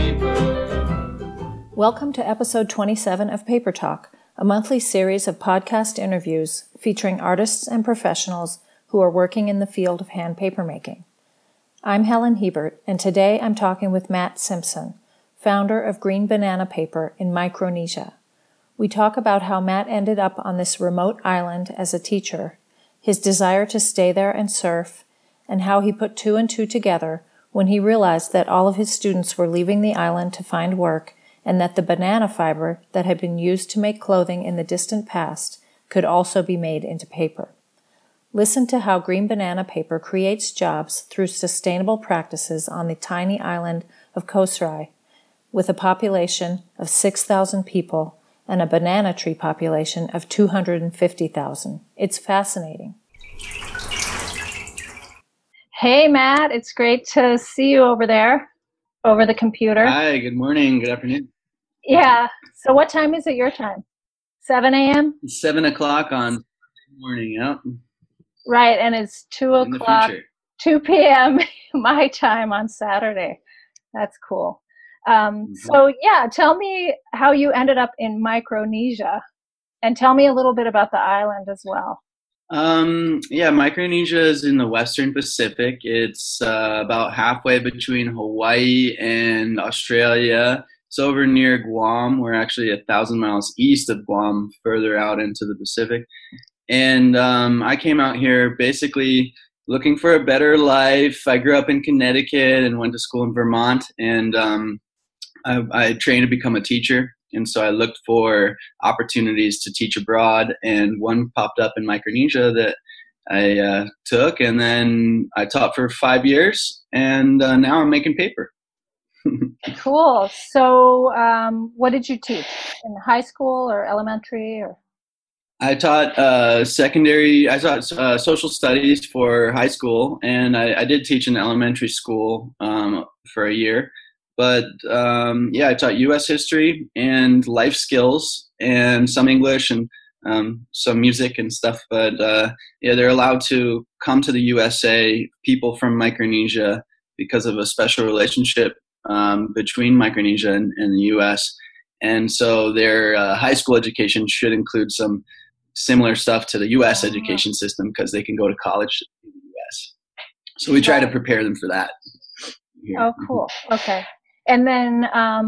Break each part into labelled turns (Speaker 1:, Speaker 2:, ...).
Speaker 1: Welcome to episode 27 of Paper Talk, a monthly series of podcast interviews featuring artists and professionals who are working in the field of hand papermaking. I'm Helen Hebert, and today I'm talking with Matt Simpson, founder of Green Banana Paper in Micronesia. We talk about how Matt ended up on this remote island as a teacher, his desire to stay there and surf, and how he put two and two together when he realized that all of his students were leaving the island to find work and that the banana fiber that had been used to make clothing in the distant past could also be made into paper. Listen to how Green Banana Paper creates jobs through sustainable practices on the tiny island of Kosrae, with a population of 6,000 people and a banana tree population of 250,000. It's fascinating. Hey, Matt, it's great to see you over there, over the computer.
Speaker 2: Hi, good morning, good afternoon.
Speaker 1: Yeah, so what time is it your time? 7 a.m.?
Speaker 2: It's 7 o'clock on morning, yep.
Speaker 1: Right, and it's 2 o'clock, 2 p.m. my time on Saturday. That's cool. So yeah, tell me how you ended up in Micronesia, and tell me a little bit about the island as well.
Speaker 2: Micronesia is in the Western Pacific. It's about halfway between Hawaii and Australia. It's over near Guam. We're actually 1,000 miles east of Guam, further out into the Pacific. And I came out here basically looking for a better life. I grew up in Connecticut and went to school in Vermont, and I trained to become a teacher. And so I looked for opportunities to teach abroad, and one popped up in Micronesia that I took, and then I taught for 5 years, and now I'm making paper.
Speaker 1: Cool. So what did you teach? In high school or elementary? Or?
Speaker 2: I taught social studies for high school, and I did teach in elementary school for a year. But I taught U.S. history and life skills and some English and some music and stuff. But they're allowed to come to the USA, people from Micronesia, because of a special relationship between Micronesia and the U.S. And so their high school education should include some similar stuff to the U.S. education system because they can go to college in the U.S. So we try to prepare them for that.
Speaker 1: Here. Oh, cool. Okay. And then,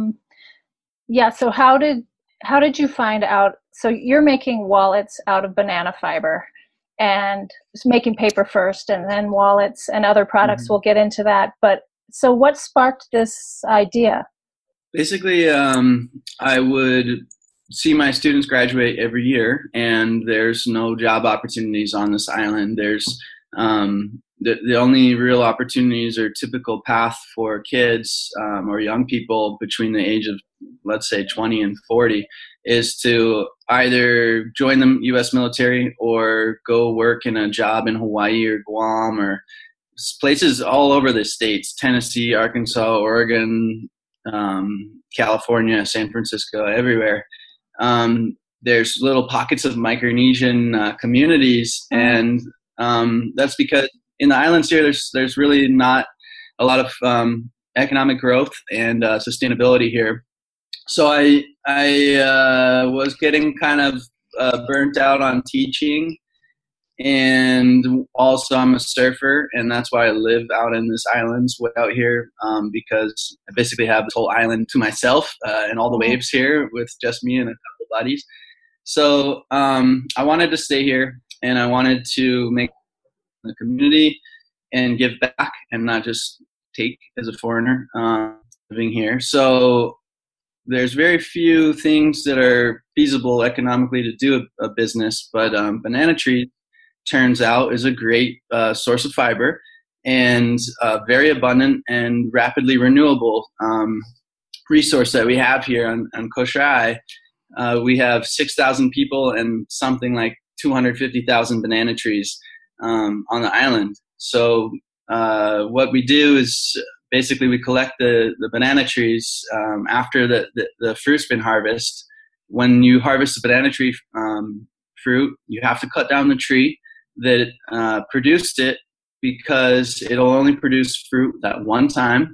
Speaker 1: so how did you find out? So you're making wallets out of banana fiber and making paper first and then wallets and other products. We'll get into that. But so what sparked this idea?
Speaker 2: Basically, I would see my students graduate every year, and there's no job opportunities on this island. There's the only real opportunities or typical path for kids or young people between the age of, let's say, 20 and 40 is to either join the U.S. military or go work in a job in Hawaii or Guam or places all over the states, Tennessee, Arkansas, Oregon, California, San Francisco, everywhere. There's little pockets of Micronesian communities, and that's because in the islands here, there's really not a lot of economic growth and sustainability here. So I was getting kind of burnt out on teaching, and also I'm a surfer, and that's why I live out in this islands way out here because I basically have this whole island to myself and all the waves here with just me and a couple buddies. So I wanted to stay here, and I wanted to make the community and give back and not just take as a foreigner living here. So there's very few things that are feasible economically to do a business, but banana tree turns out is a great source of fiber and very abundant and rapidly renewable resource that we have here on Kosrae. We have 6,000 people and something like 250,000 banana trees on the island. So what we do is basically we collect the banana trees after the fruit's been harvested. When you harvest the banana tree fruit, you have to cut down the tree that produced it because it'll only produce fruit that one time.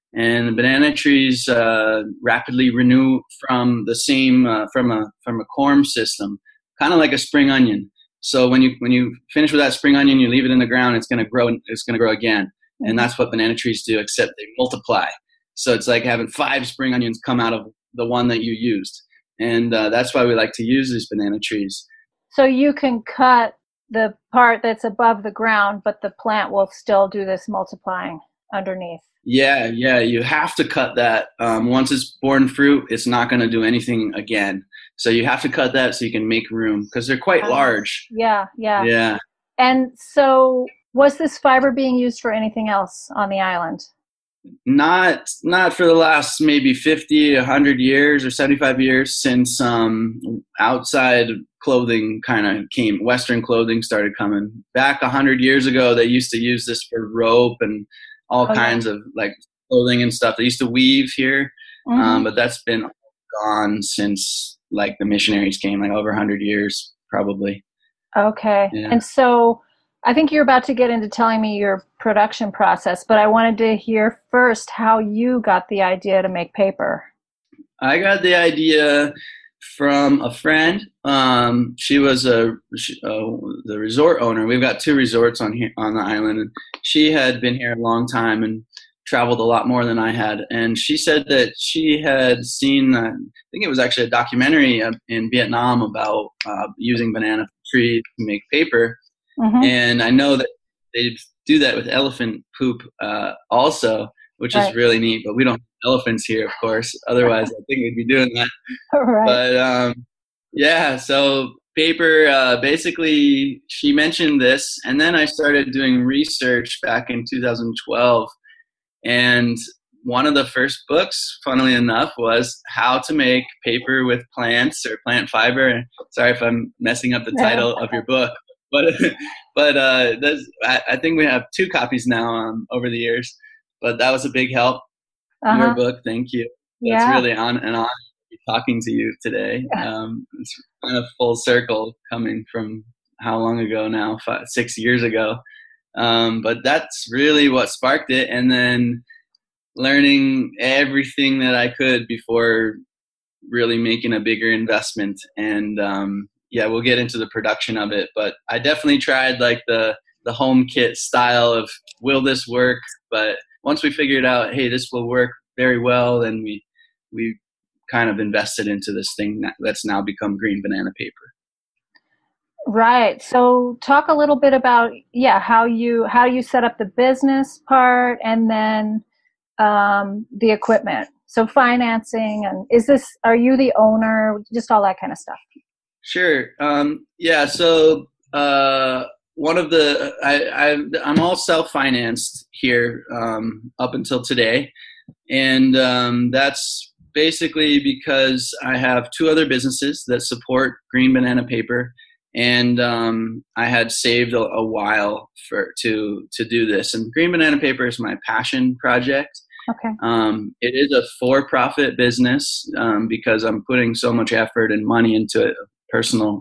Speaker 2: and the banana trees rapidly renew from the same from a corm system, kind of like a spring onion. So when you finish with that spring onion, you leave it in the ground, it's going to grow. It's going to grow again, and that's what banana trees do, except they multiply. So it's like having 5 spring onions come out of the one that you used, and that's why we like to use these banana trees.
Speaker 1: So you can cut the part that's above the ground, but the plant will still do this multiplying underneath.
Speaker 2: Yeah, you have to cut that. Once it's born fruit, it's not going to do anything again. So you have to cut that so you can make room, because they're quite large.
Speaker 1: Yeah.
Speaker 2: Yeah.
Speaker 1: And so was this fiber being used for anything else on the island?
Speaker 2: Not for the last maybe 50, 100 years or 75 years since outside clothing kind of came. Western clothing started coming. Back 100 years ago, they used to use this for rope and all kinds of like clothing and stuff. They used to weave here, but that's been gone since like the missionaries came, like over 100 years probably.
Speaker 1: Okay. Yeah. And so I think you're about to get into telling me your production process, but I wanted to hear first how you got the idea to make paper.
Speaker 2: I got the idea from a friend. She was the resort owner. We've got 2 resorts on the island, and she had been here a long time and traveled a lot more than I had. And she said that she had seen, I think it was actually a documentary in Vietnam about using banana trees to make paper. And I know that they do that with elephant poop also, which is really neat. But we don't have elephants here, of course. Otherwise, I think we'd be doing that. But so paper, basically, she mentioned this. And then I started doing research back in 2012. And one of the first books, funnily enough, was How to Make Paper with Plants or Plant Fiber. Sorry if I'm messing up the title of your book. But I think we have 2 copies now over the years. But that was a big help. Your book, thank you. It's really an honor to be talking to you today. It's kind of full circle coming from how long ago now, 6 years ago. But that's really what sparked it. And then learning everything that I could before really making a bigger investment. And we'll get into the production of it, but I definitely tried like the home kit style of, will this work? But once we figured out, hey, this will work very well, then we kind of invested into this thing that's now become Green Banana Paper.
Speaker 1: Right. So talk a little bit about, how you set up the business part and then the equipment. So financing, and are you the owner? Just all that kind of stuff.
Speaker 2: Sure. So one of I'm all self-financed here up until today. And that's basically because I have 2 other businesses that support Green Banana Paper. And I had saved a while to do this. And Green Banana Paper is my passion project.
Speaker 1: Okay.
Speaker 2: It is a for-profit business because I'm putting so much effort and money into it, personal,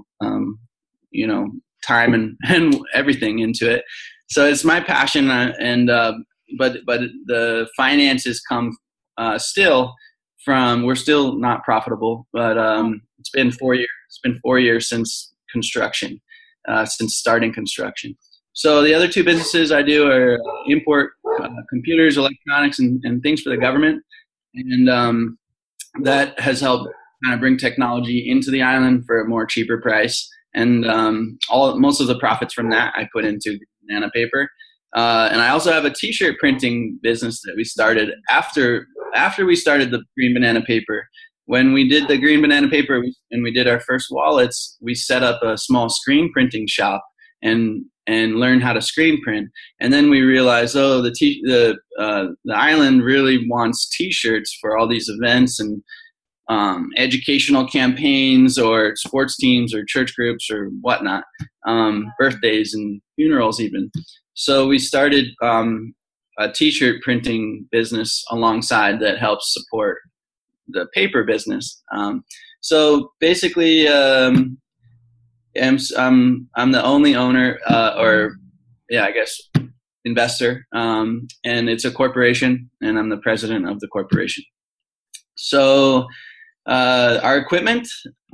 Speaker 2: time and everything into it. So it's my passion, but the finances come still from. We're still not profitable, but it's been 4 years. It's been 4 years since construction, since starting construction. So the other 2 businesses I do are import computers, electronics, and things for the government, and that has helped kind of bring technology into the island for a more cheaper price. And most of the profits from that I put into Banana Paper. And I also have a T-shirt printing business that we started after we started the Green Banana Paper. When we did the Green Banana Paper and we did our first wallets, we set up a small screen printing shop and learned how to screen print. And then we realized, the island really wants T-shirts for all these events and educational campaigns or sports teams or church groups or whatnot, birthdays and funerals even. So we started a T-shirt printing business alongside that helps support the paper business. So basically, I'm the only owner, I guess investor, and it's a corporation, and I'm the president of the corporation. So our equipment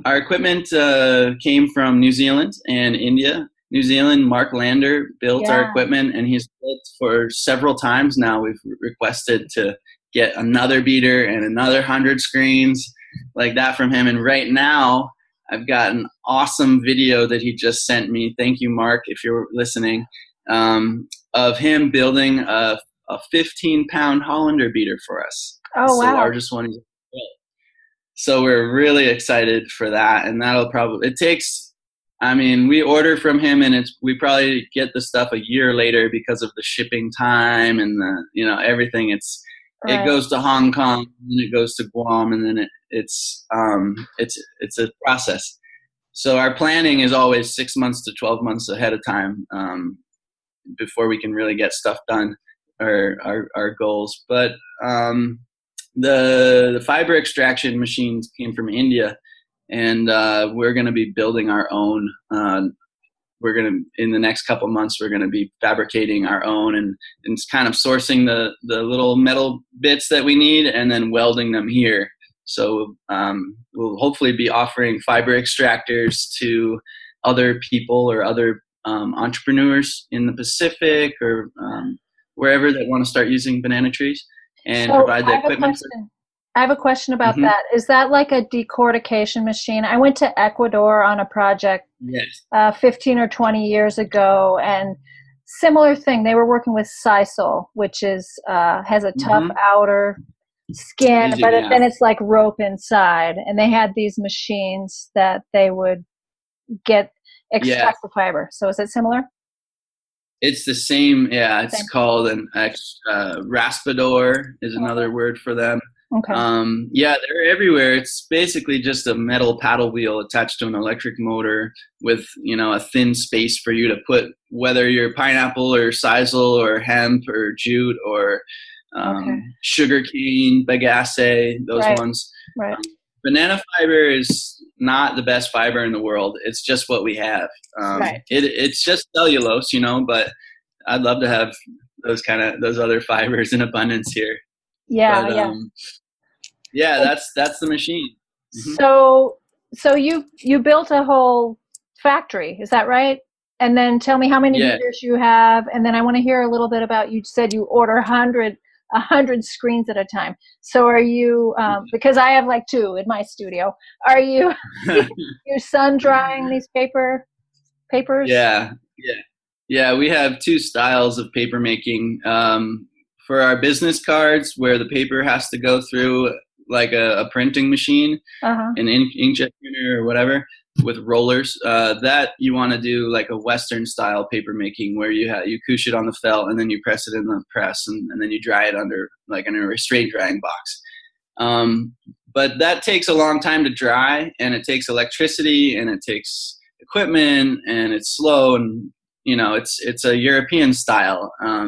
Speaker 2: came from New Zealand and India. New Zealand, Mark Lander built our equipment, and he's built for several times now. We've requested to get another beater and another 100 screens like that from him. And right now, I've got an awesome video that he just sent me. Thank you, Mark, if you're listening, of him building a 15-pound Hollander beater for us.
Speaker 1: Oh,
Speaker 2: it's
Speaker 1: wow.
Speaker 2: the largest one he's built. So we're really excited for that. And that'll probably, it takes, I mean, we order from him, and we probably get the stuff a year later because of the shipping time and everything. It goes to Hong Kong, and it goes to Guam, and then it's a process. So our planning is always 6 months to 12 months ahead of time before we can really get stuff done, our goals. But the fiber extraction machines came from India, and we're going to be building our own. In the next couple months, we're going to be fabricating our own and kind of sourcing the little metal bits that we need and then welding them here. So we'll hopefully be offering fiber extractors to other people or other entrepreneurs in the Pacific or wherever that want to start using banana trees and provide the equipment.
Speaker 1: I have a question about that. Is that like a decortication machine? I went to Ecuador on a project 15 or 20 years ago, and similar thing. They were working with sisal, which is has a tough outer skin, then it's like rope inside. And they had these machines that they would extract the fiber. So is it similar?
Speaker 2: It's the same. Yeah, it's called an raspador is another word for them.
Speaker 1: Okay.
Speaker 2: They're everywhere. It's basically just a metal paddle wheel attached to an electric motor with, a thin space for you to put whether you're pineapple or sisal or hemp or jute or sugarcane, bagasse, those ones.
Speaker 1: Right.
Speaker 2: Banana fiber is not the best fiber in the world. It's just what we have. It's just cellulose, but I'd love to have those other fibers in abundance here. That's the machine.
Speaker 1: So you built a whole factory, is that right? And then tell me how many meters you have, and then I want to hear a little bit about. You said you order 100 screens at a time. So are you? Because I have like 2 in my studio. Are you? Your sun drying these papers?
Speaker 2: Yeah. We have 2 styles of paper making. For our business cards, where the paper has to go through like a printing machine, an inkjet printer or whatever with rollers, that you want to do like a Western style paper making where you couche it on the felt and then you press it in the press and then you dry it under like in a restraint drying box. But that takes a long time to dry, and it takes electricity and it takes equipment, and it's slow, and it's a European style.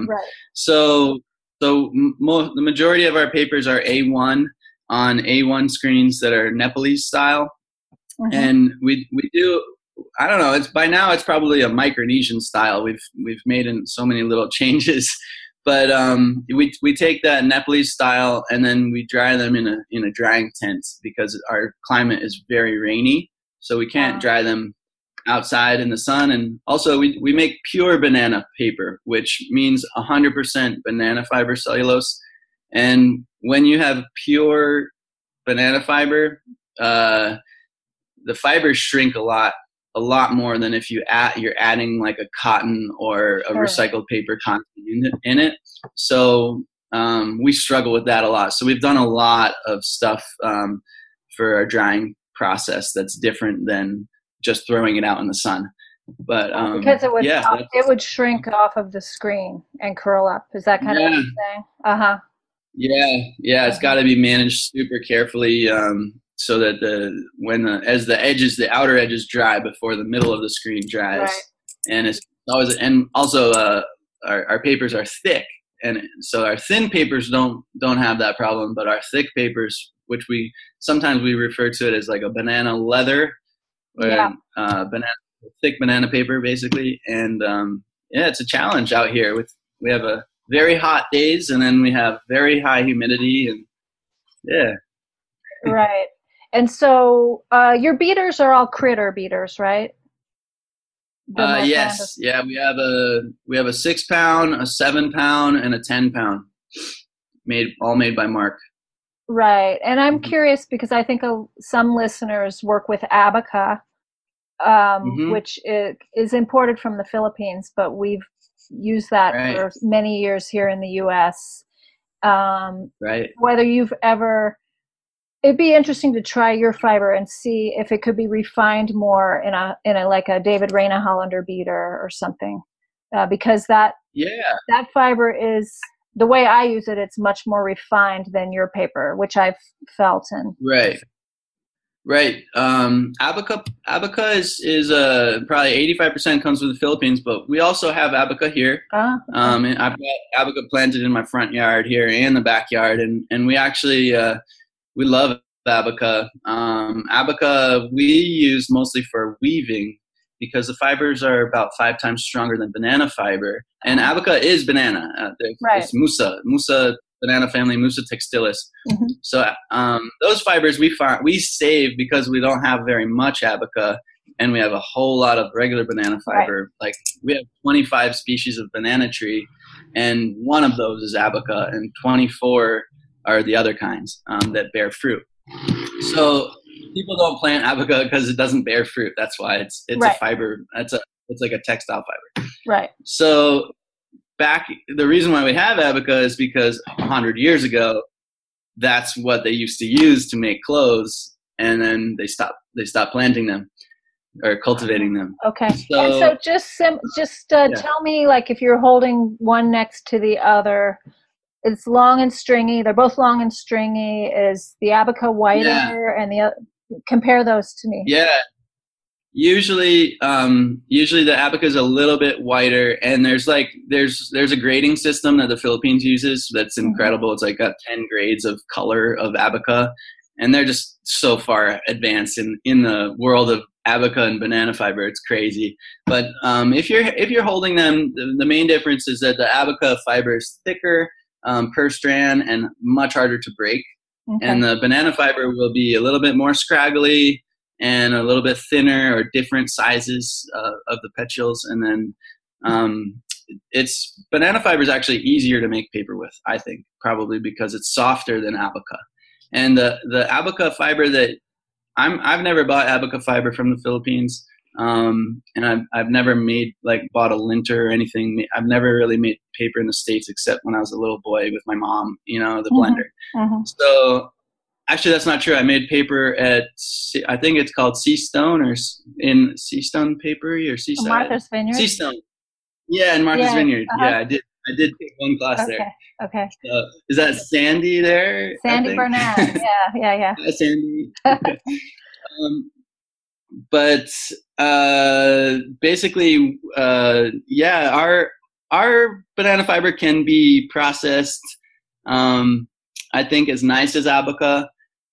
Speaker 2: So the majority of our papers are A1 on A1 screens that are Nepalese style. And we do, I don't know, it's by now it's probably a Micronesian style. We've made in so many little changes, but we take that Nepalese style and then we dry them in a drying tent because our climate is very rainy, so we can't dry them outside in the sun. And also we make pure banana paper, which means 100% banana fiber cellulose. And when you have pure banana fiber, the fibers shrink a lot more than if you're adding like a cotton or a recycled paper content in it. So we struggle with that a lot. So we've done a lot of stuff for our drying process that's different than just throwing it out in the sun. But
Speaker 1: because it would shrink off of the screen and curl up. Is that kind of what you're saying?
Speaker 2: Yeah, it's got to be managed super carefully, so that as the outer edges dry before the middle of the screen dries, and it's always, and also our papers are thick, and so our thin papers don't have that problem, but our thick papers, which we sometimes refer to it as like a banana leather, thick banana paper basically, and it's a challenge out here with We have a very hot days, and then we have very high humidity, and yeah.
Speaker 1: Right. And so your beaters are all critter beaters, right?
Speaker 2: Yes, yeah. We have a 6 pound, a 7 pound, and a 10 pound, all made by Mark.
Speaker 1: Right. And I'm
Speaker 2: Mm-hmm.
Speaker 1: curious because I think some listeners work with Abaca,
Speaker 2: Mm-hmm.
Speaker 1: which is imported from the Philippines, but we've used that
Speaker 2: Right.
Speaker 1: for many years here in the U.S.
Speaker 2: Right.
Speaker 1: Whether you've ever, it'd be interesting to try your fiber and see if it could be refined more in a like a David Rayna Hollander beater or something, because that
Speaker 2: Yeah.
Speaker 1: fiber is, the way I use it, it's much more refined than your paper, which I've felt. And
Speaker 2: Right. Right. Abaca is probably 85% comes from the Philippines, but we also have Abaca here.
Speaker 1: okay.
Speaker 2: And I've got Abaca planted in my front yard here and the backyard, and we actually we love Abaca. Abaca we use mostly for weaving because the fibers are about 5 times stronger than banana fiber, and Abaca is banana.
Speaker 1: Right.
Speaker 2: It's Musa banana family, Musa textilis.
Speaker 1: Mm-hmm.
Speaker 2: So those fibers we save because we don't have very much Abaca, and we have a whole lot of regular banana fiber. Right. Like we have 25 species of banana tree, and one of those is Abaca, and 24 are the other kinds that bear fruit. So people don't plant Abaca because it doesn't bear fruit. That's why it's right. A fiber. It's like a textile fiber.
Speaker 1: Right.
Speaker 2: So the reason why we have Abaca is because 100 years ago, that's what they used to use to make clothes, and then they stopped planting them or cultivating them.
Speaker 1: Okay. So just tell me, like, if you're holding one next to the other, it's long and stringy. They're both long and stringy. Is the Abaca whiter, and the other? Compare those to me.
Speaker 2: Yeah. Usually the Abaca is a little bit whiter, and there's a grading system that the Philippines uses that's incredible. It's like got 10 grades of color of Abaca, and they're just so far advanced in the world of Abaca and banana fiber. It's crazy. But if you're holding them, the main difference is that the Abaca fiber is thicker per strand and much harder to break. Okay. And the banana fiber will be a little bit more scraggly and a little bit thinner, or different sizes of the petioles. And then banana fiber is actually easier to make paper with, I think, probably because it's softer than Abaca. And the Abaca fiber that I've never bought Abaca fiber from the Philippines, and I've never bought a linter or anything. I've never really made paper in the States except when I was a little boy with my mom, the blender. Mm-hmm. So actually, that's not true. I made paper at, I think it's called Seastone, or in Seastone Papery, or Seaside.
Speaker 1: Martha's Vineyard.
Speaker 2: Seastone. Yeah, in Martha's Vineyard. Uh-huh. Yeah, I did take one class there.
Speaker 1: Okay.
Speaker 2: Is that Sandy there?
Speaker 1: Sandy Burnett. Yeah.
Speaker 2: Hi, Sandy. But basically, our banana fiber can be processed, I think, as nice as Abaca.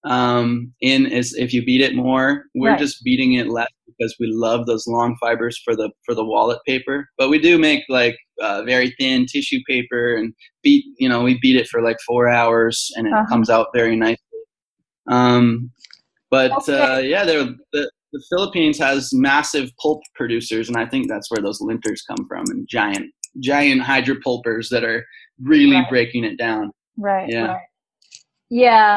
Speaker 2: If you beat it more. We're just beating it less because we love those long fibers for the wallet paper. But we do make very thin tissue paper, and we beat it for 4 hours, and it comes out very nicely. The Philippines has massive pulp producers, and I think that's where those linters come from, and giant hydropulpers that are really breaking it down.
Speaker 1: Right. Yeah. Right. Yeah.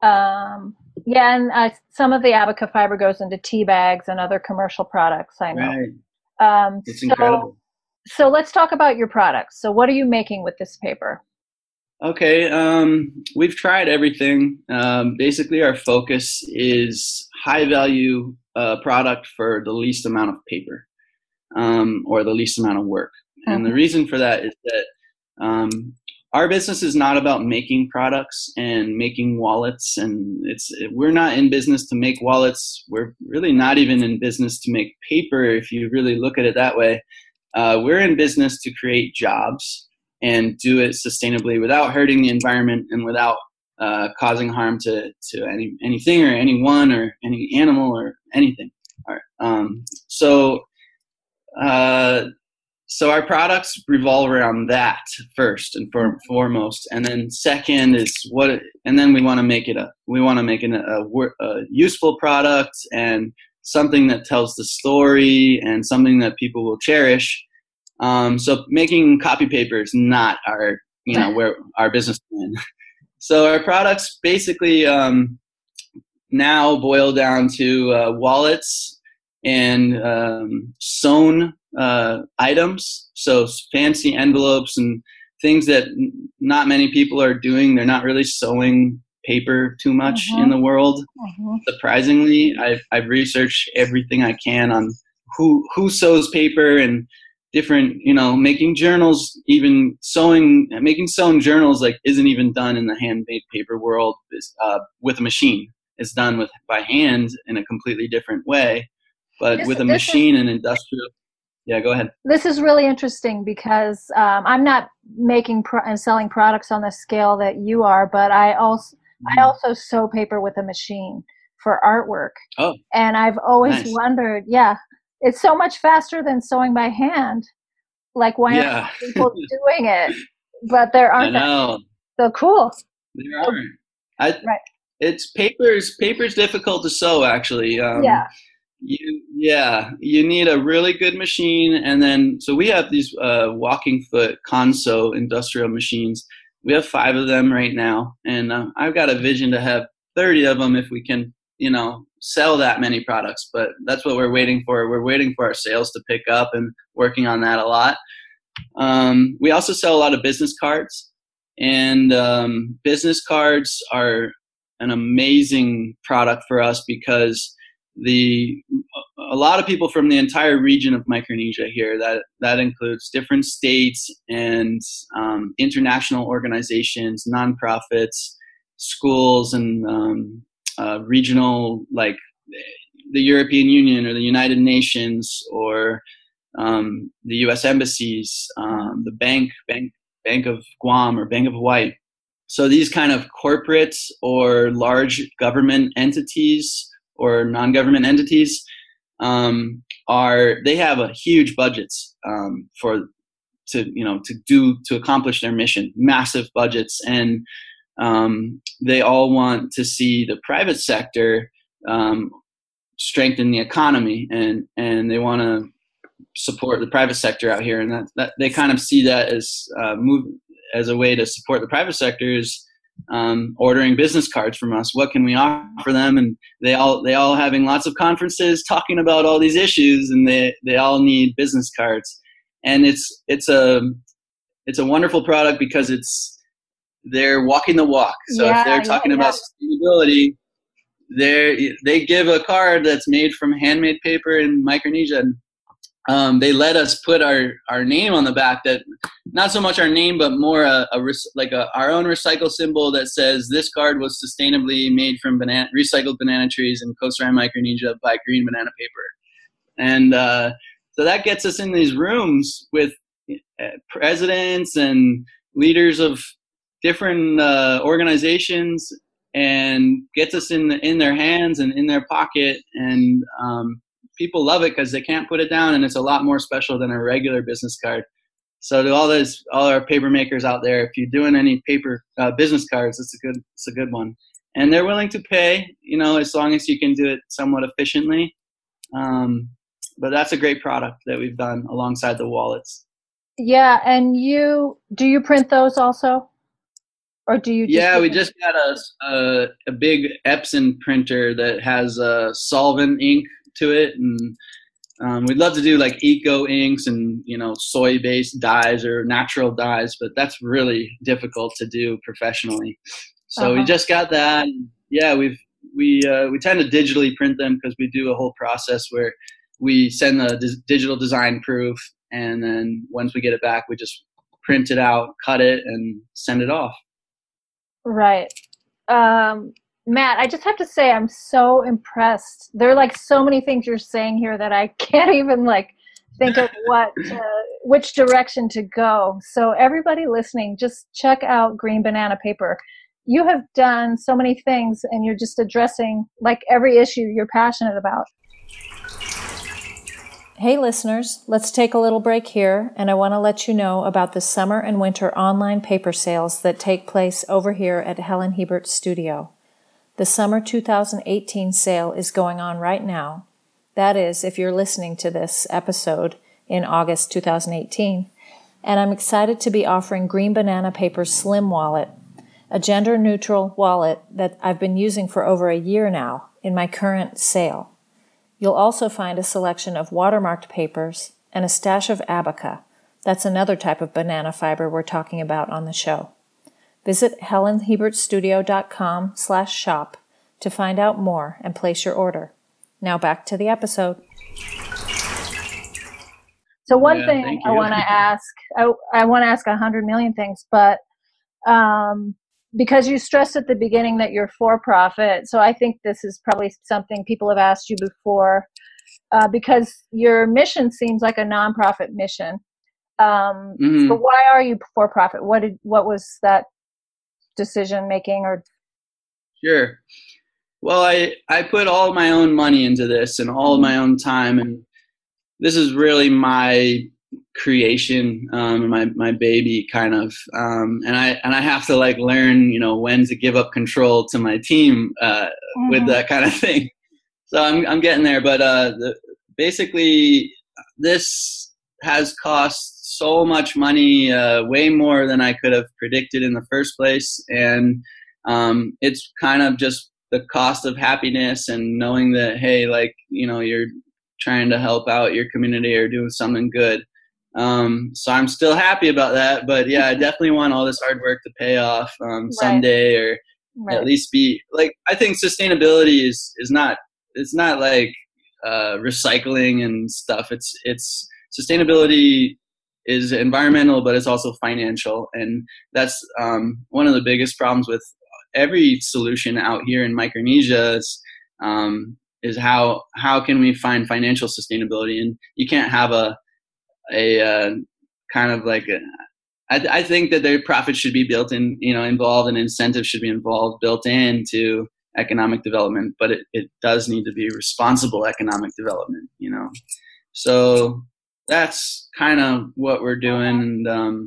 Speaker 1: And some of the Abaca fiber goes into tea bags and other commercial products, I know.
Speaker 2: Right. It's incredible.
Speaker 1: So let's talk about your products. So what are you making with this paper?
Speaker 2: Okay. We've tried everything. Basically, our focus is high value product for the least amount of paper, or the least amount of work. Mm-hmm. And the reason for that is that our business is not about making products and making wallets, and we're not in business to make wallets. We're really not even in business to make paper, if you really look at it that way. We're in business to create jobs and do it sustainably without hurting the environment and without causing harm to anything or anyone or any animal or anything. All right. So our products revolve around that first and foremost, and then second is and then we want to make it a useful product and something that tells the story and something that people will cherish. So making copy paper is not where our business plan. So our products basically now boil down to wallets and sewn items, so fancy envelopes and things that not many people are doing. They're not really sewing paper too much in the world. Surprisingly, I've researched everything I can on who sews paper and different, making journals, even making sewn journals isn't even done in the handmade paper world with a machine. It's done by hand in a completely different way, but with a machine and industrial. Yeah, go ahead.
Speaker 1: This is really interesting because I'm not making and selling products on the scale that you are, but I also sew paper with a machine for artwork.
Speaker 2: Oh,
Speaker 1: and I've always wondered, it's so much faster than sewing by hand. Why aren't people doing it? But there aren't.
Speaker 2: I know.
Speaker 1: So cool.
Speaker 2: There aren't. It's paper's difficult to sew, actually. You need a really good machine, and then so we have these walking foot Consew industrial machines. We have 5 of them right now, and I've got a vision to have 30 of them if we can, sell that many products. But that's what we're waiting for. We're waiting for our sales to pick up and working on that a lot. We also sell a lot of business cards, and business cards are an amazing product for us because a lot of people from the entire region of Micronesia here, that includes different states and international organizations, nonprofits, schools, and regional, like the European Union or the United Nations or the U.S. embassies, the Bank of Guam or Bank of Hawaii. So these kind of corporate or large government entities or non-government entities they have a huge budgets to accomplish their mission, massive budgets, and they all want to see the private sector strengthen the economy, and they want to support the private sector out here, and that they kind of see that as a way to support the private sector is ordering business cards from us. What can we offer them? And they all having lots of conferences talking about all these issues, and they all need business cards. And it's a wonderful product because they're walking the walk. So if they're talking about sustainability, they give a card that's made from handmade paper in Micronesia. And they let us put our name on the back, that not so much our name, but more our own recycle symbol that says this card was sustainably made from recycled banana trees in Coast Rime, Micronesia by Green Banana Paper. And so that gets us in these rooms with presidents and leaders of different organizations, and gets us in their hands and in their pocket, and people love it because they can't put it down, and it's a lot more special than a regular business card. So to all our paper makers out there, if you're doing any paper business cards, it's a good one, and they're willing to pay, as long as you can do it somewhat efficiently. But that's a great product that we've done alongside the wallets.
Speaker 1: Yeah, and do you print those also? Or do you?
Speaker 2: We just got a big Epson printer that has solvent ink to it, and we'd love to do like eco inks and soy-based dyes or natural dyes, but that's really difficult to do professionally. So we just got that. Yeah, we tend to digitally print them because we do a whole process where we send the digital design proof, and then once we get it back, we just print it out, cut it, and send it off.
Speaker 1: Right. Matt, I just have to say I'm so impressed. There are so many things you're saying here that I can't even think of which direction to go. So everybody listening, just check out Green Banana Paper. You have done so many things, and you're just addressing every issue you're passionate about. Hey listeners, let's take a little break here, and I want to let you know about the summer and winter online paper sales that take place over here at Helen Hebert's studio. The summer 2018 sale is going on right now. That is, if you're listening to this episode in August 2018. And I'm excited to be offering Green Banana Paper's Slim Wallet, a gender-neutral wallet that I've been using for over a year now in my current sale. You'll also find a selection of watermarked papers and a stash of abaca. That's another type of banana fiber we're talking about on the show. Visit helenhebertstudio.com/shop to find out more and place your order. Now back to the episode. So one thing I want to ask, I want to ask 100 million things, but because you stressed at the beginning that you're for-profit, so I think this is probably something people have asked you before, because your mission seems like a nonprofit mission. But why are you for-profit? What was that decision making? Or
Speaker 2: Sure. Well, I put all of my own money into this and all of my own time, and this is really my creation, my baby kind of, and I have to like learn, when to give up control to my team with that kind of thing. So I'm getting there, but basically this has cost so much money, way more than I could have predicted in the first place, and it's kind of just the cost of happiness and knowing that, hey, like, you're trying to help out your community or doing something good. So I'm still happy about that, but yeah, I definitely want all this hard work to pay off someday, or at least be like, I think sustainability is not, it's not like recycling and stuff. It's sustainability is environmental, but it's also financial. And that's one of the biggest problems with every solution out here in Micronesia is how can we find financial sustainability? And you can't have a kind of like I think that their profits should be built in, involved, and incentives should be built into economic development, but it does need to be responsible economic development, So that's kind of what we're doing. And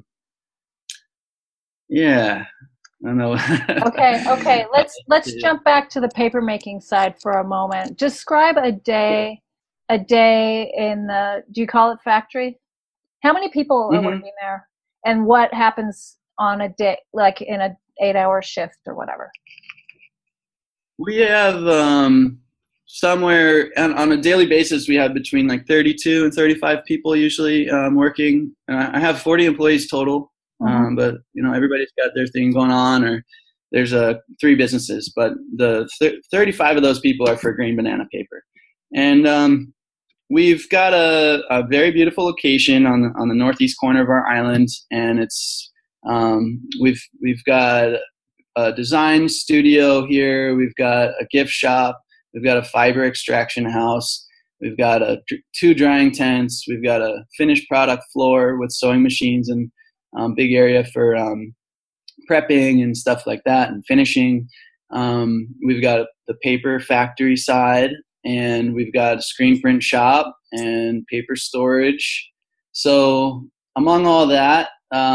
Speaker 2: yeah, I don't know.
Speaker 1: Okay. Let's jump back to the paper making side for a moment. Describe a day in the, do you call it factory? How many people are working there, and what happens on a day, like in a 8-hour shift or whatever?
Speaker 2: We have somewhere on a daily basis, we have between like 32 and 35 people usually working. I have 40 employees total, but everybody's got their thing going on, or there's 3 businesses, but the 35 of those people are for Green Banana Paper. And we've got a very beautiful location on the northeast corner of our island, and it's we've got a design studio here. We've got a gift shop. We've got a fiber extraction house. We've got 2 drying tents. We've got a finished product floor with sewing machines and big area for prepping and stuff like that and finishing. We've got the paper factory side, and we've got a screen print shop and paper storage. So among all that,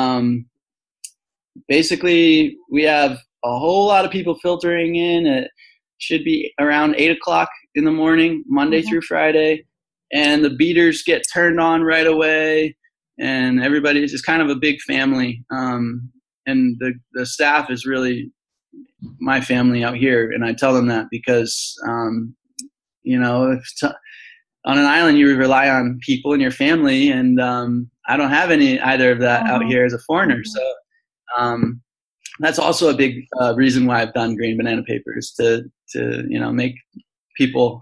Speaker 2: basically we have a whole lot of people filtering in. It should be around 8 o'clock in the morning, Monday through Friday. And the beaters get turned on right away. And everybody's just kind of a big family. And the staff is really my family out here. And I tell them that because, on an island, you rely on people in your family, and I don't have either of that out here as a foreigner. So that's also a big reason why I've done Green Banana Paper, is to make people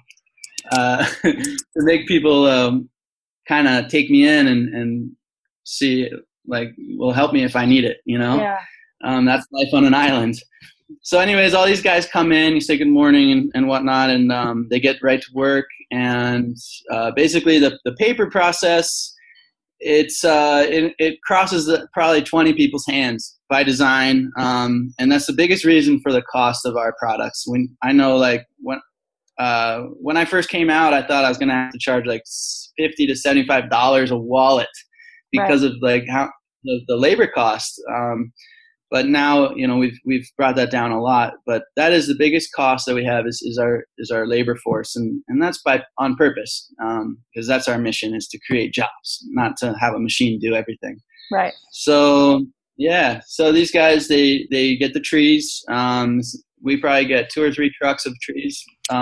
Speaker 2: kind of take me in and see, like, will help me if I need it.
Speaker 1: Yeah.
Speaker 2: That's life on an island. So anyways, all these guys come in, you say good morning and whatnot, and they get right to work. And basically the paper process, it crosses probably 20 people's hands by design. And that's the biggest reason for the cost of our products. When I know, like, when when I first came out, I thought I was going to have to charge like $50 to $75 a wallet because of like how the labor cost. But now, we've brought that down a lot, but that is the biggest cost that we have is our labor force. And that's on purpose. Cause that's our mission, is to create jobs, not to have a machine do everything.
Speaker 1: Right.
Speaker 2: So yeah. So these guys, they get the trees. We probably get 2 or 3 trucks of trees,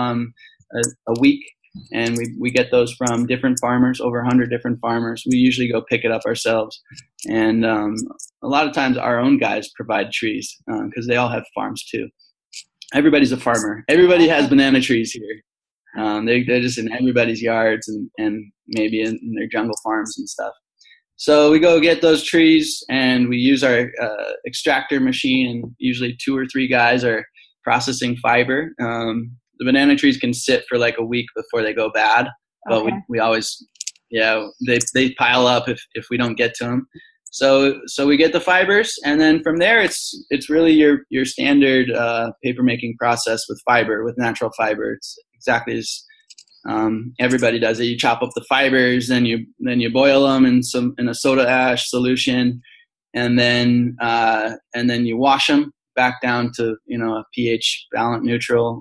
Speaker 2: a week. And we get those from different farmers, over 100 different farmers. We usually go pick it up ourselves. And a lot of times our own guys provide trees because they all have farms too. Everybody's a farmer. Everybody has banana trees here. They're just in everybody's yards and maybe in their jungle farms and stuff. So we go get those trees and we use our extractor machine, and usually 2 or 3 guys are processing fiber. The banana trees can sit for like a week before they go bad, but we always, they pile up if we don't get to them. So we get the fibers, and then from there it's really your standard paper making process with fiber, with natural fiber. It's exactly as everybody does it. You chop up the fibers, then you boil them in a soda ash solution, and then you wash them back down to a pH balanced neutral.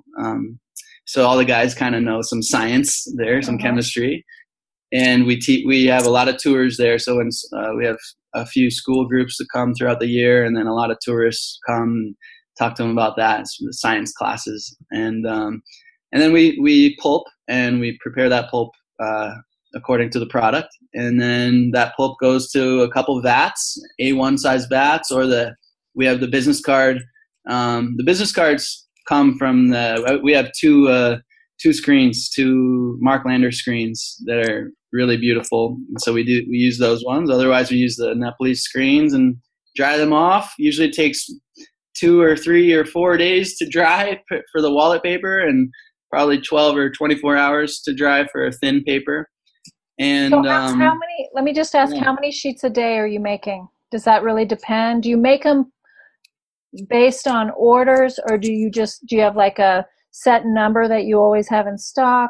Speaker 2: So all the guys kind of know some science there, some chemistry, and we have a lot of tours there. So when we have a few school groups that come throughout the year, and then a lot of tourists come, talk to them about that. It's the science classes, and then we pulp, and we prepare that pulp according to the product, and then that pulp goes to a couple vats, A1 size vats, or we have the business card. The business cards come from we have two screens, 2 Mark Lander screens that are really beautiful. And so we use those ones. Otherwise we use the Nepalese screens and dry them off. Usually it takes 2 or 3 or 4 days to dry for the wallet paper, and probably 12 or 24 hours to dry for a thin paper. And
Speaker 1: so how many, let me just ask, how many sheets a day are you making? Does that really depend? Do you make them based on orders, or do you have like a set number that you always have in stock?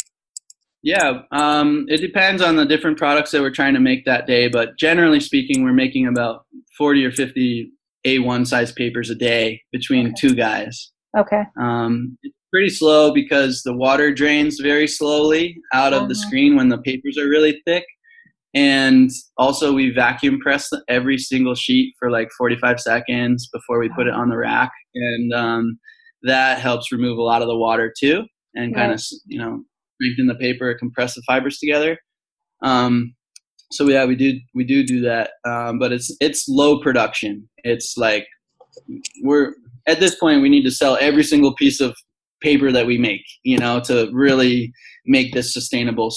Speaker 2: Yeah, it depends on the different products that we're trying to make that day, but generally speaking, we're making about 40 or 50 A1 size papers a day between 2 guys.
Speaker 1: Okay.
Speaker 2: It's pretty slow because the water drains very slowly out of the screen when the papers are really thick. And also we vacuum press every single sheet for like 45 seconds before we put it on the rack. And that helps remove a lot of the water too, and kind of, strengthen the paper, compress the fibers together. So yeah, we do that. But it's low production. It's like we're at this point, we need to sell every single piece of paper that we make, to really make this sustainable.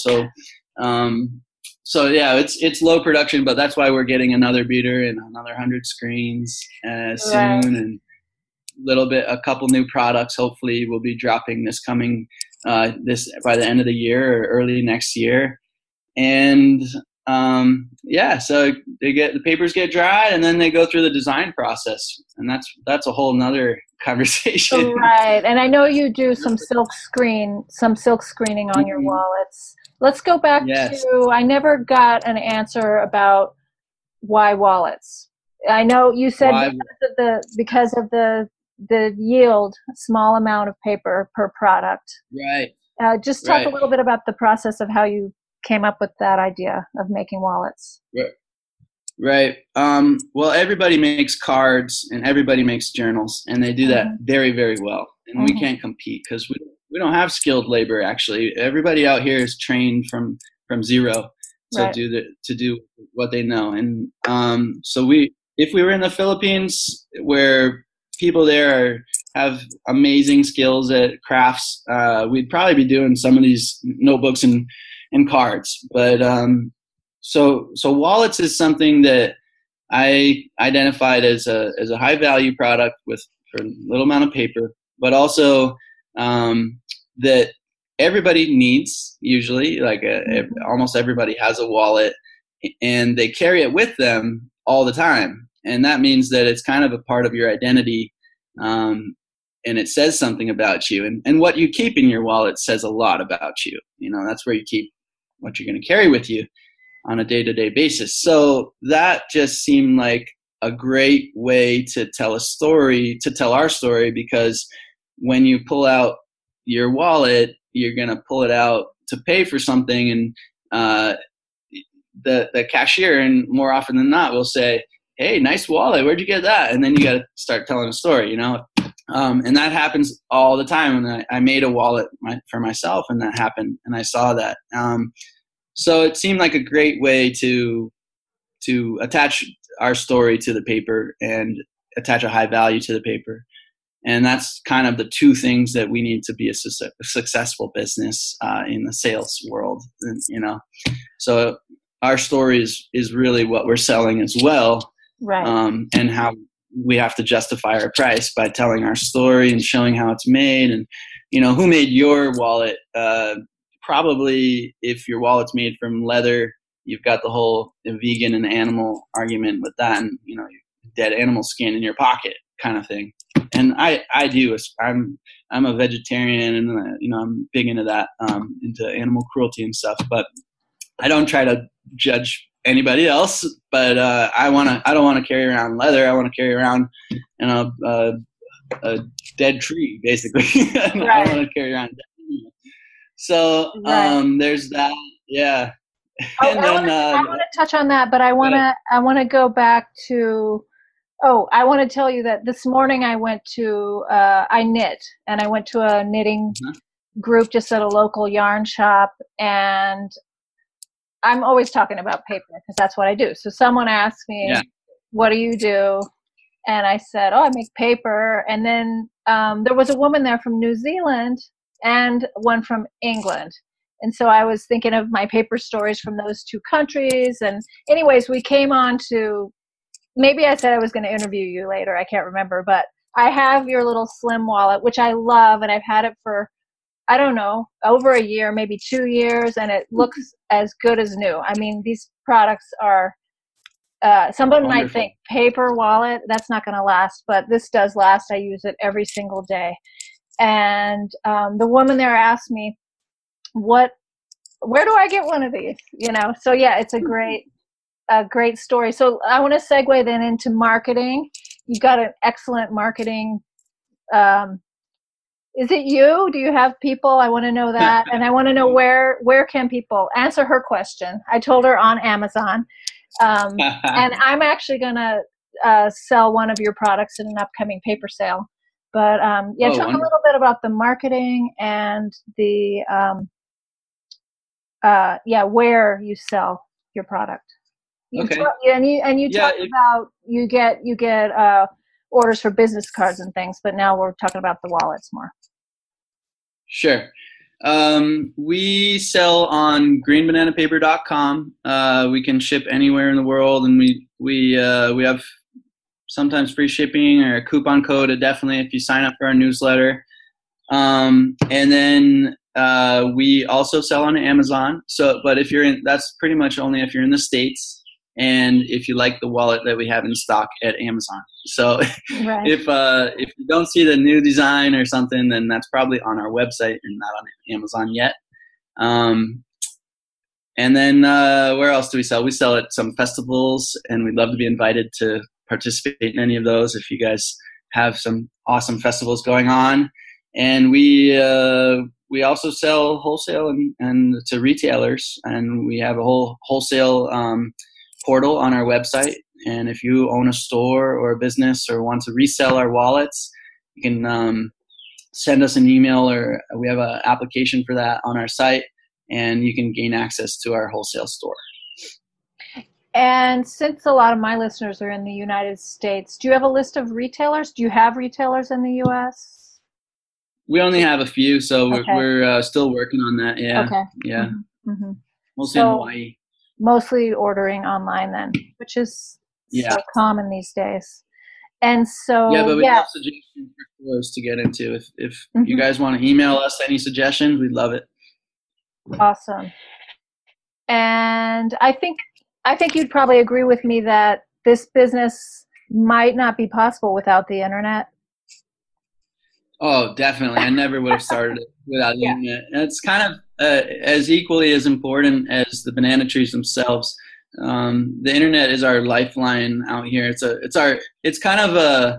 Speaker 2: So yeah, it's low production, but that's why we're getting another beater and another 100 screens soon, and a couple new products. Hopefully, we'll be dropping this coming by the end of the year or early next year. And so the papers get dried, and then they go through the design process, and that's a whole nother conversation.
Speaker 1: Right, and I know you do some silk screening on your wallets. Let's go back to, I never got an answer about why wallets. I know you said because of the yield, small amount of paper per product.
Speaker 2: Right.
Speaker 1: Just talk a little bit about the process of how you came up with that idea of making wallets.
Speaker 2: Right. Well, everybody makes cards and everybody makes journals, and they do that very, very well. And we can't compete because we don't have skilled labor. Actually, everybody out here is trained from zero to do what they know. And so if we were in the Philippines, where people there have amazing skills at crafts, we'd probably be doing some of these notebooks and cards. But so wallets is something that I identified as a high value product for a little amount of paper, but also that everybody needs. Usually, like almost everybody has a wallet, and they carry it with them all the time. And that means that it's kind of a part of your identity. and it says something about you, and what you keep in your wallet says a lot about you. That's where you keep what you're going to carry with you on a day-to-day basis. So that just seemed like a great way to tell our story, because when you pull out your wallet, you're going to pull it out to pay for something, and the cashier, and more often than not, will say, "Hey, nice wallet. Where'd you get that?" And then you got to start telling a story, and that happens all the time. And I made a wallet for myself, and that happened, and I saw that. So it seemed like a great way to attach our story to the paper and attach a high value to the paper. And that's kind of the two things that we need to be a successful business in the sales world, So our story is really what we're selling as well,
Speaker 1: right?
Speaker 2: And how we have to justify our price by telling our story and showing how it's made, and who made your wallet. Probably, if your wallet's made from leather, you've got the whole vegan and animal argument with that, and dead animal skin in your pocket kind of thing. And I do. I'm a vegetarian, and I'm big into that, into animal cruelty and stuff. But I don't try to judge anybody else. But I don't want to carry around leather. I want to carry around a dead tree, basically. Right. I don't want to carry around dead animal. So there's that. Yeah.
Speaker 1: And I want to touch on that, but I want to go back to. Oh, I want to tell you that this morning I went to, I knit, and I went to a knitting group just at a local yarn shop, and I'm always talking about paper because that's what I do. So someone asked me, what do you do? And I said, I make paper. And then there was a woman there from New Zealand and one from England. And so I was thinking of my paper stories from those two countries. And anyways, we came on to, maybe I said I was going to interview you later. I can't remember, but I have your little slim wallet, which I love, and I've had it for, I don't know, over a year, maybe 2 years, and it looks as good as new. I mean, these products are, someone
Speaker 2: Wonderful.
Speaker 1: Might think paper wallet, that's not going to last, but this does last. I use it every single day. And the woman there asked me, where do I get one of these? So yeah, it's a great story. So I want to segue then into marketing. You've got an excellent marketing. Is it you? Do you have people? I want to know that. And I want to know where can people answer her question. I told her on Amazon. And I'm actually going to sell one of your products in an upcoming paper sale. But talk wonderful. A little bit about the marketing and the, where you sell your product.
Speaker 2: Okay.
Speaker 1: You talked about you get orders for business cards and things, but now we're talking about the wallets more.
Speaker 2: Sure. We sell on greenbananapaper.com. We can ship anywhere in the world, and we have sometimes free shipping or a coupon code, definitely, if you sign up for our newsletter. And then we also sell on Amazon. So, but that's pretty much only if you're in the States, and if you like the wallet that we have in stock at Amazon. So right. If you don't see the new design or something, then that's probably on our website and not on Amazon yet. And then where else do we sell? We sell at some festivals, and we'd love to be invited to participate in any of those if you guys have some awesome festivals going on. And we also sell wholesale and to retailers, and we have a whole wholesale portal on our website. And if you own a store or a business or want to resell our wallets, you can send us an email, or we have an application for that on our site, and you can gain access to our wholesale store.
Speaker 1: And since a lot of my listeners are in the United States, do you have a list of retailers? Do you have retailers in the U.S.?
Speaker 2: We only have a few, so we're still working on that. Yeah.
Speaker 1: Okay.
Speaker 2: Yeah. Mm-hmm. Mostly in Hawaii.
Speaker 1: Mostly ordering online then, which is so common these days. And so
Speaker 2: but we have suggestions for stores to get into. If you guys want to email us any suggestions, we'd love it.
Speaker 1: Awesome. And I think you'd probably agree with me that this business might not be possible without the internet.
Speaker 2: Oh, definitely. I never would have started it without the
Speaker 1: Yeah.
Speaker 2: internet. And it's kind of as equally as important as the banana trees themselves. The internet is our lifeline out here. It's kind of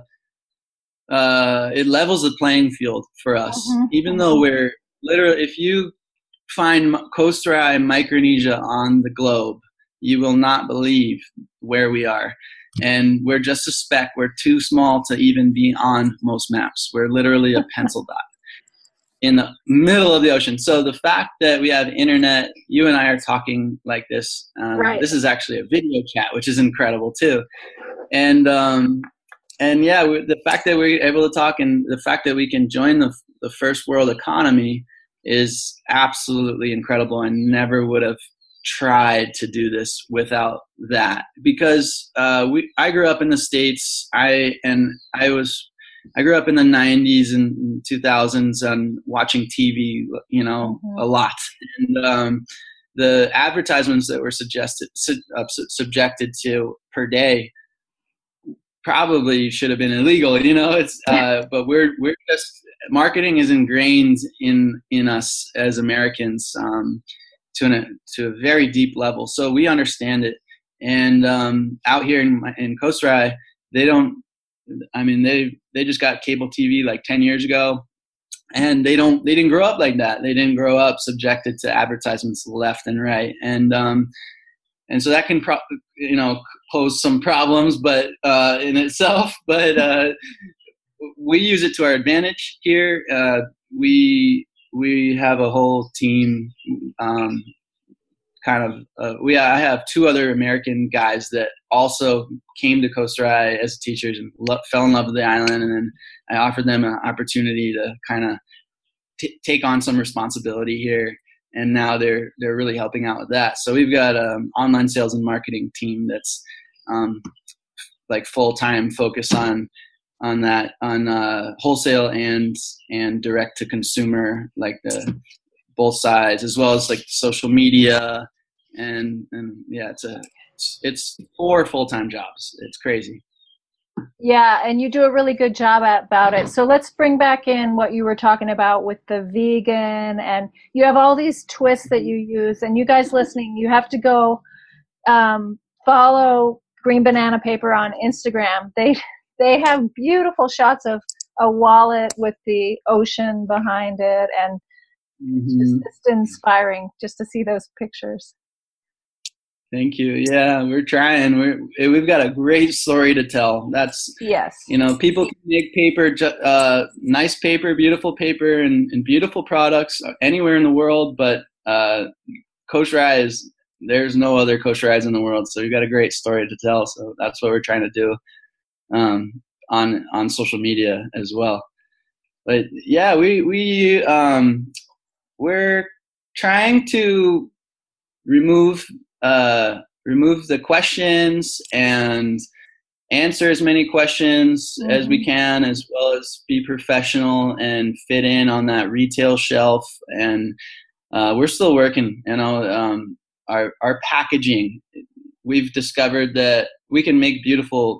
Speaker 2: it levels the playing field for us.
Speaker 1: Mhm,
Speaker 2: Even though
Speaker 1: mhm.
Speaker 2: we're literally, if you find Costa Rica and Micronesia on the globe, you will not believe where we are. And we're just a speck. We're too small to even be on most maps. We're literally a pencil dot in the middle of the ocean. So the fact that we have internet, you and I are talking like this.
Speaker 1: Right.
Speaker 2: This is actually a video chat, which is incredible too. And yeah, the fact that we're able to talk and the fact that we can join the first world economy is absolutely incredible. I never would have tried to do this without that because I grew up in the States. I grew up in the 90s and 2000s and watching TV,
Speaker 1: Mhm.
Speaker 2: a lot. And the advertisements that were subjected to per day probably should have been illegal. It's but we're just marketing is ingrained in us as Americans to a very deep level, so we understand it. And out here in Costa Rica, they don't. I mean, they just got cable TV like 10 years ago, and they didn't grow up like that. They didn't grow up subjected to advertisements left and right, and so that can pose some problems, but in itself. But we use it to our advantage here. We have a whole team. I have two other American guys that also came to Costa Rica as teachers and fell in love with the island, and then I offered them an opportunity to kind of take on some responsibility here, and now they're really helping out with that. So we've got an online sales and marketing team that's like full time focus on that, on wholesale and direct to consumer, like the both sides, as well as like social media, and yeah, it's 4 full-time jobs. It's crazy.
Speaker 1: Yeah, and you do a really good job about it. So let's bring back in what you were talking about with the vegan, and you have all these twists that you use. And you guys listening, you have to go follow Green Banana Paper on Instagram. They have beautiful shots of a wallet with the ocean behind it, and
Speaker 2: Mm-hmm.
Speaker 1: just inspiring just to see those pictures.
Speaker 2: Thank you. Yeah, we're trying. We've got a great story to tell. That's
Speaker 1: Yes.
Speaker 2: people can make paper, nice paper, beautiful paper, and beautiful products anywhere in the world. But Costa Rica there's no other Costa Ricas in the world. So we've got a great story to tell. So that's what we're trying to do um, on social media as well. But yeah, we're trying to remove remove the questions and answer as many questions as we
Speaker 1: Mm-hmm.
Speaker 2: can, as well as be professional and fit in on that retail shelf. And we're still working. Our packaging. We've discovered that we can make beautiful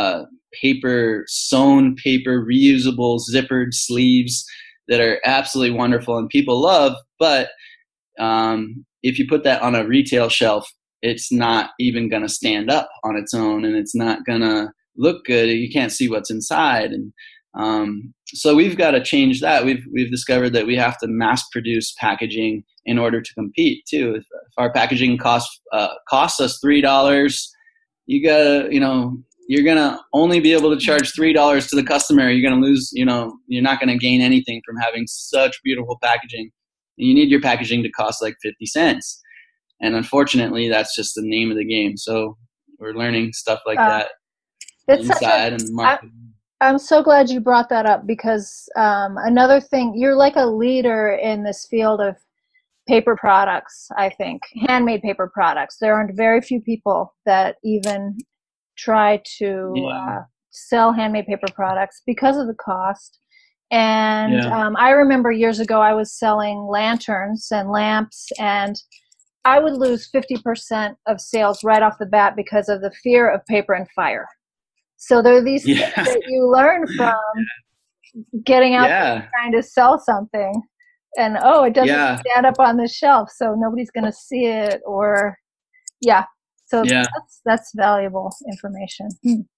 Speaker 2: sewn paper, reusable zippered sleeves that are absolutely wonderful and people love. But if you put that on a retail shelf, it's not even going to stand up on its own, and it's not going to look good. You can't see what's inside, and so we've got to change that. We've discovered that we have to mass produce packaging in order to compete too. If our packaging costs us $3, you're gonna only be able to charge $3 to the customer. You're gonna lose. You're not gonna gain anything from having such beautiful packaging. You need your packaging to cost like 50 cents. And unfortunately, that's just the name of the game. So we're learning stuff like
Speaker 1: Uh,
Speaker 2: that
Speaker 1: it's such a.
Speaker 2: inside and
Speaker 1: I,
Speaker 2: marketing.
Speaker 1: I'm so glad you brought that up because another thing, you're like a leader in this field of paper products, I think, handmade paper products. There aren't very few people that even try to
Speaker 2: Yeah.
Speaker 1: sell handmade paper products because of the cost. And
Speaker 2: Yeah.
Speaker 1: I remember years ago, I was selling lanterns and lamps, and I would lose 50% of sales right off the bat because of the fear of paper and fire. So there are these things
Speaker 2: Yeah.
Speaker 1: that you learn from getting out there
Speaker 2: Yeah.
Speaker 1: and trying to sell something, and it doesn't
Speaker 2: Yeah.
Speaker 1: stand up on the shelf, so nobody's going to see it, or so
Speaker 2: Yeah.
Speaker 1: that's valuable information.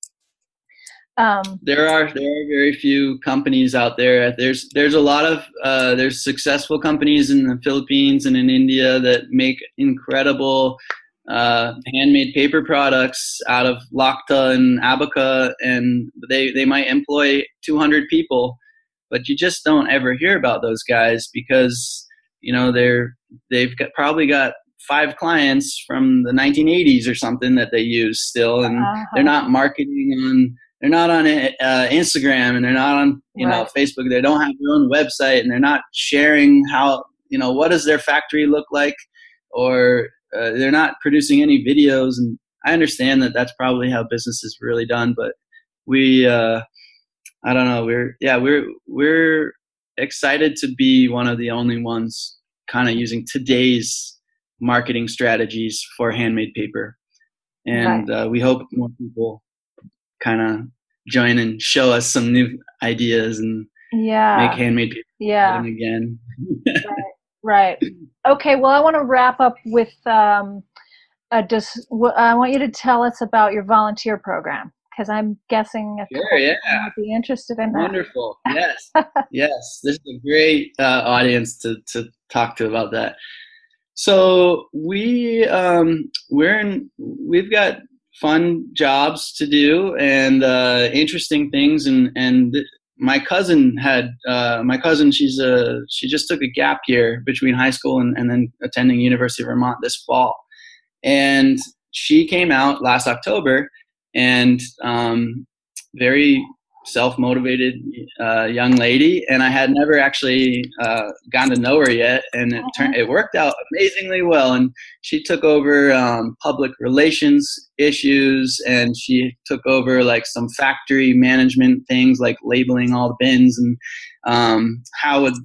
Speaker 2: There are very few companies out there. There's a lot of there's successful companies in the Philippines and in India that make incredible handmade paper products out of Lacta and Abaca, and they might employ 200 people, but you just don't ever hear about those guys because probably got 5 clients from the 1980s or something that they use still, and they're not marketing on. They're not on Instagram, and they're not on Facebook. They don't have their own website, and they're not sharing how what does their factory look like, or they're not producing any videos. And I understand that that's probably how business is really done, but we I don't know. We're excited to be one of the only ones kind of using today's marketing strategies for handmade paper, and we hope more people kind of join and show us some new ideas and make handmade paper again.
Speaker 1: Right. Okay. Well, I want to wrap up with I want you to tell us about your volunteer program, because I'm guessing a couple people might be interested in that.
Speaker 2: Wonderful. Yes. Yes. This is a great audience to talk to about that. So we've got fun jobs to do and interesting things, and my cousin she just took a gap year between high school and then attending University of Vermont this fall, and she came out last October, and very self-motivated young lady, and I had never actually gotten to know her yet, and it worked out amazingly well. And she took over public relations issues, and she took over like some factory management things like labeling all the bins, and how would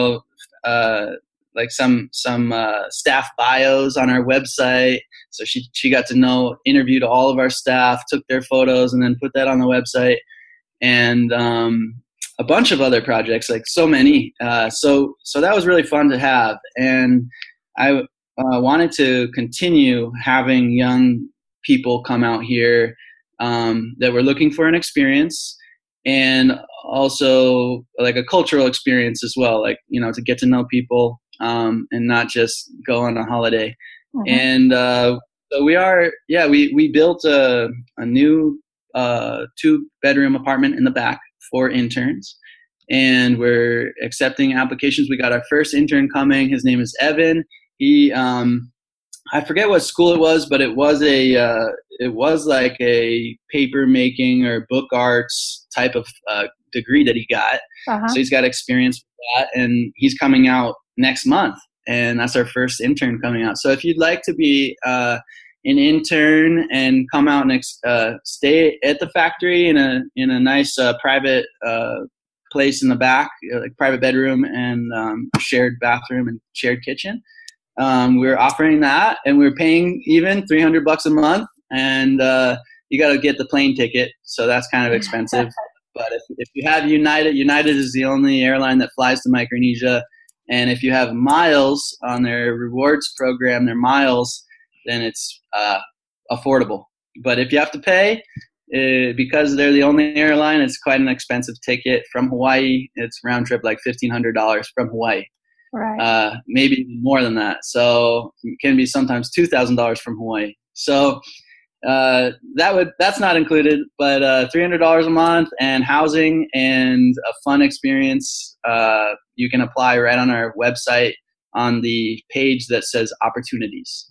Speaker 2: like some staff bios on our website. So she got to interviewed all of our staff, took their photos, and then put that on the website. And a bunch of other projects, like so many. So that was really fun to have. And I wanted to continue having young people come out here that were looking for an experience, and also like a cultural experience as well, like, to get to know people and not just go on a holiday. Mm-hmm. And so we built a new 2-bedroom apartment in the back for interns, and we're accepting applications. We got our first intern coming. His name is Evan. He I forget what school it was, but it was like a paper making or book arts type of degree that he got. So he's got experience with that, and he's coming out next month, and that's our first intern coming out. So if you'd like to be an intern and come out and stay at the factory in a nice private place in the back, like private bedroom and a shared bathroom and shared kitchen, we're offering that, and we're paying even $300 a month, and you got to get the plane ticket, so that's kind of expensive. But if you have United is the only airline that flies to Micronesia, and if you have miles on their rewards program, their miles, then it's affordable. But if you have to pay, because they're the only airline, it's quite an expensive ticket from Hawaii. It's round trip like $1,500 from Hawaii. Right. Maybe even more than that. So it can be sometimes $2,000 from Hawaii. So that's not included, but $300 a month and housing and a fun experience. You can apply right on our website on the page that says opportunities.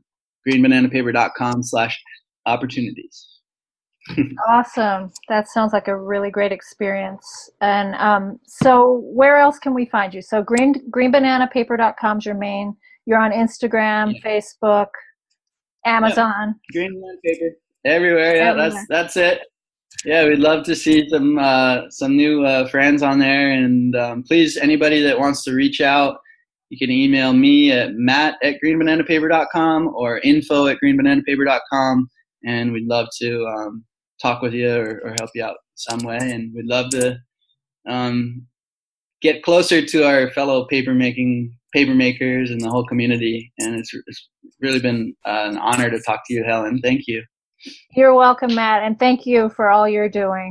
Speaker 2: greenbananapaper.com/opportunities.
Speaker 1: Awesome. That sounds like a really great experience. And so where else can we find you? So greenbananapaper.com is your main. You're on Instagram, Facebook, Amazon.
Speaker 2: Green Banana Paper. Everywhere. Yeah, that's it. Yeah, we'd love to see some new friends on there. And please, anybody that wants to reach out, you can email me at matt@greenbananapaper.com or info@greenbananapaper.com, and we'd love to talk with you or help you out some way. And we'd love to get closer to our fellow papermakers and the whole community. And it's really been an honor to talk to you, Helen. Thank you.
Speaker 1: You're welcome, Matt, and thank you for all you're doing.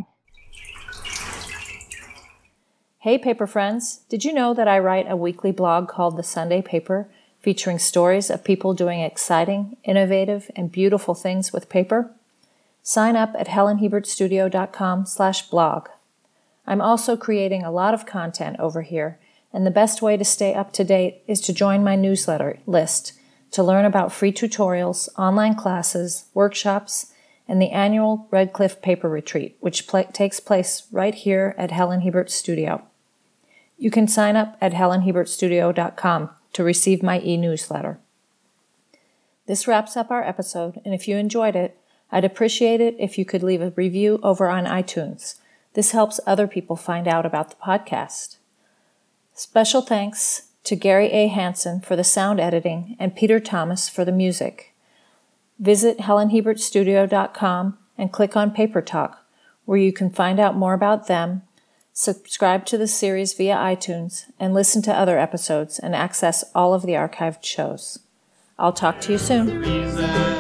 Speaker 1: Hey, paper friends. Did you know that I write a weekly blog called The Sunday Paper, featuring stories of people doing exciting, innovative, and beautiful things with paper? Sign up at helenhiebertstudio.com/blog. I'm also creating a lot of content over here, and the best way to stay up to date is to join my newsletter list to learn about free tutorials, online classes, workshops, and the annual Red Cliff Paper Retreat, which takes place right here at Helen Hiebert Studio. You can sign up at helenhiebertstudio.com to receive my e-newsletter. This wraps up our episode, and if you enjoyed it, I'd appreciate it if you could leave a review over on iTunes. This helps other people find out about the podcast. Special thanks to Gary A. Hansen for the sound editing and Peter Thomas for the music. Visit helenhiebertstudio.com and click on Paper Talk, where you can find out more about them, subscribe to the series via iTunes, and listen to other episodes and access all of the archived shows. I'll talk to you soon.